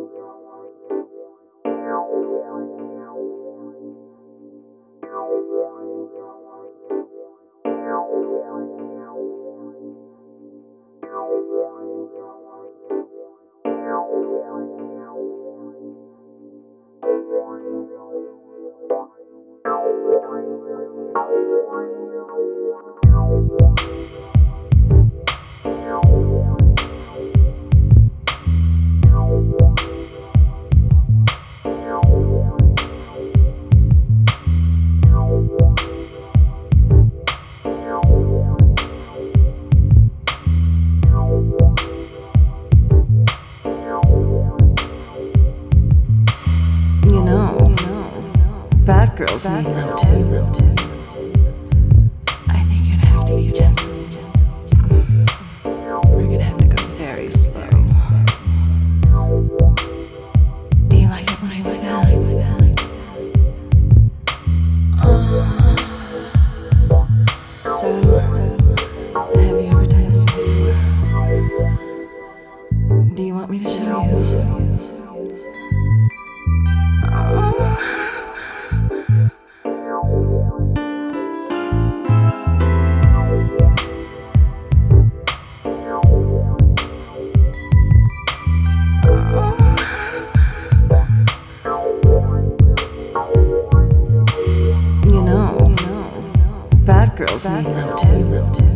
Bad girls need love too. I think you're gonna have to be gentle. We're gonna have to go very slow. Do you like it when I do that? So, have you ever done this before? Do you want me to show you? Bad girls need love too.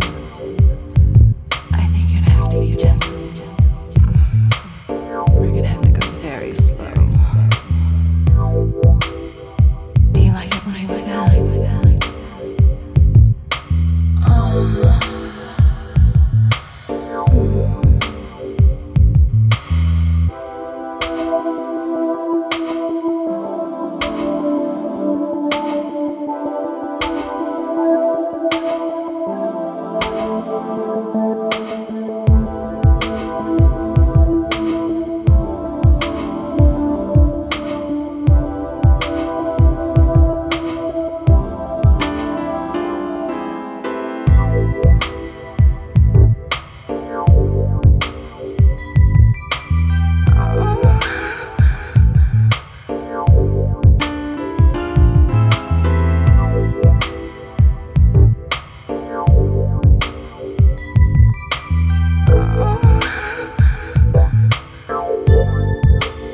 I think you're gonna have to be gentle. We're gonna have to go very slow. Do you like it when I do that?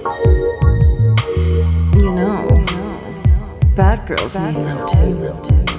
Bad girls need love too.